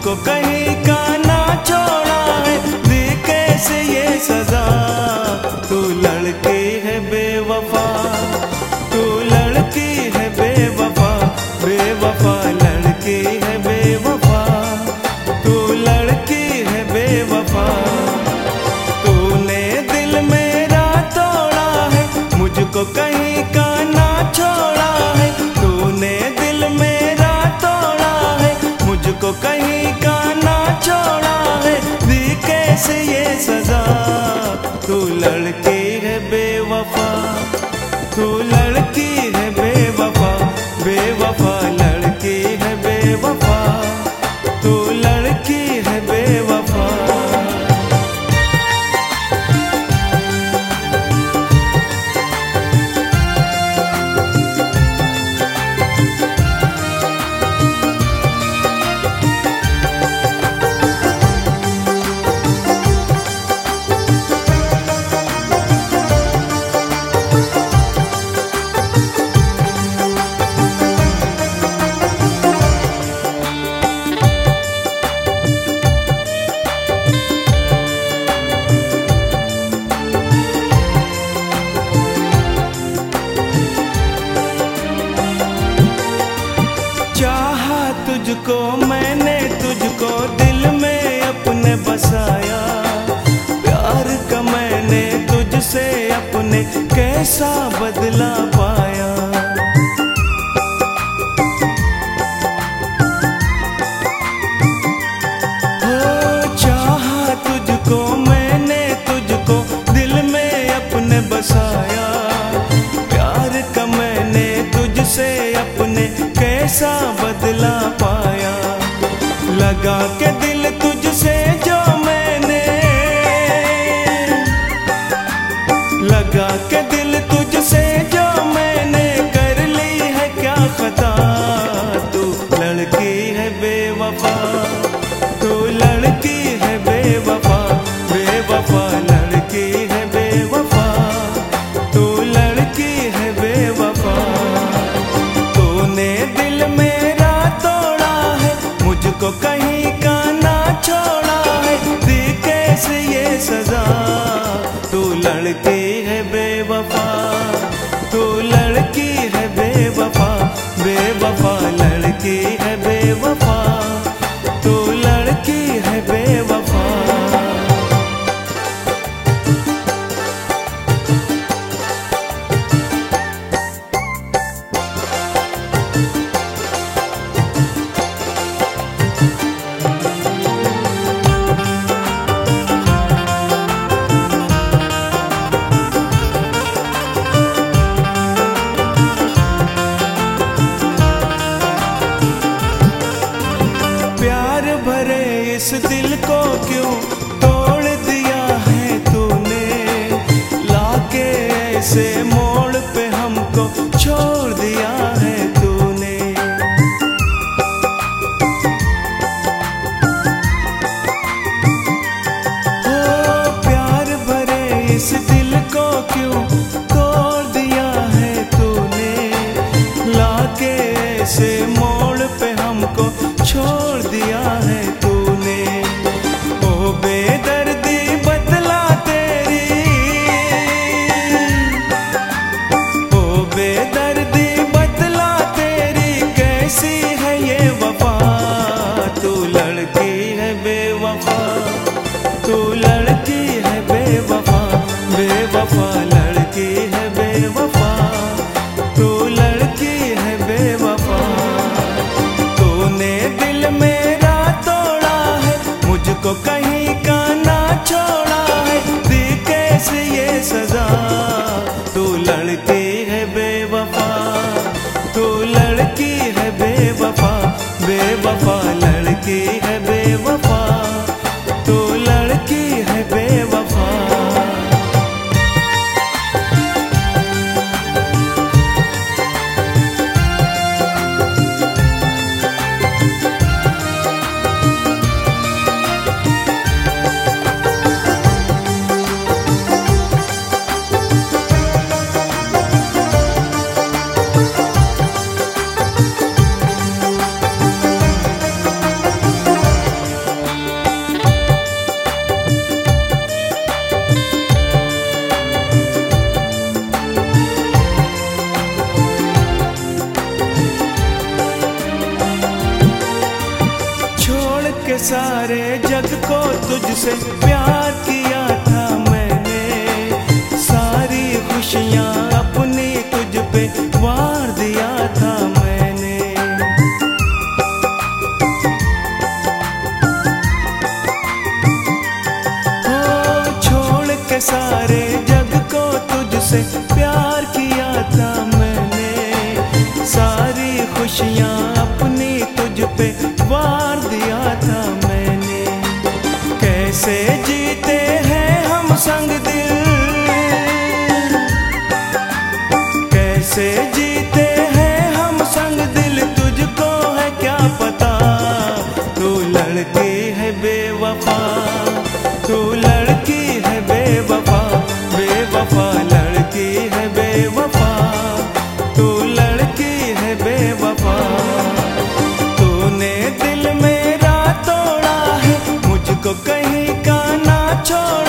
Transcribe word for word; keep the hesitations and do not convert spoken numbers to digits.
मुझको कहीं का ना छोड़ा है, दी कैसे ये सजा। तू लड़की है बेवफा, तू लड़की है बेवफा, बेवफा लड़की है बेवफा, तू लड़की है बेवफा। तूने दिल मेरा तोड़ा है, मुझको कहीं का ना छोड़ा है। तूने दिल मेरा तोड़ा है, मुझको कहीं का ना छोड़ा है, दी कैसे ये सजा। तू लड़की है बेवफा, तू लड़की है बेवफा, बेवफा लड़की है बेवफा, तू लड़की है बेवफा। तुझको मैंने, तुझको दिल में अपने बसाया, प्यार का मैंने तुझसे अपने कैसा बदला पाया। हो चाहा तुझको मैंने, तुझको दिल में अपने बसाया, प्यार का मैंने तुझसे अपने कैसा बदला पाया। लगा के दिल तुझसे जो मैंने, लगा के दिल तुझसे जो मैंने, कर ली है क्या खता। तू लड़की है बेवफा, तू लड़की है बेवफा, बेवफा लड़की है बेवफा, तू लड़की है बेवफा। तूने दिल मेरा तोड़ा है, मुझको कहीं का ना छोड़ा है, दी कैसे ये सजा। तू लड़की है बेवफा, तू लड़की है बेवफा, बेवफा लड़की है बेवफा, तू लड़की है बेवफा। इस दिल को क्यों तोड़ दिया है तूने, लाके ऐसे मोड़ पे हमको छोड़ दिया है तूने। ओ प्यार भरे इस दिल को क्यों तोड़ दिया है तूने, लाके ऐसे मोड़ पे हमको छोड़ दिया है तूने। ओ बेदर्दी बदला तेरी, ओ बेदर्दी बदला तेरी, कैसी है ये वफा। तू लड़की है बेवफा, तू लड़की है बेवफा, बेवफा लड़की है बेवफा, तू लड़की है बेवफा। तूने दिल में जग को तुझसे प्यार किया था मैंने, सारी खुशियाँ अपनी तुझ पे वार दिया था मैंने। हो छोड़ के सारे जग को तुझसे प्यार किया था मैंने, सारी खुशियाँ अपनी तुझ पे वार दिया था मैंने। कैसे जीते हैं हम संग दिल, कैसे जीते हैं हम संग दिल, तुझको है क्या पता। तू लड़की है बेवफा, तू लड़की है बेवफा, बेवफा लड़की है बेवफा, तू लड़की है बेवफा। तूने दिल मेरा तोड़ा है, मुझको कहीं का ना छोड़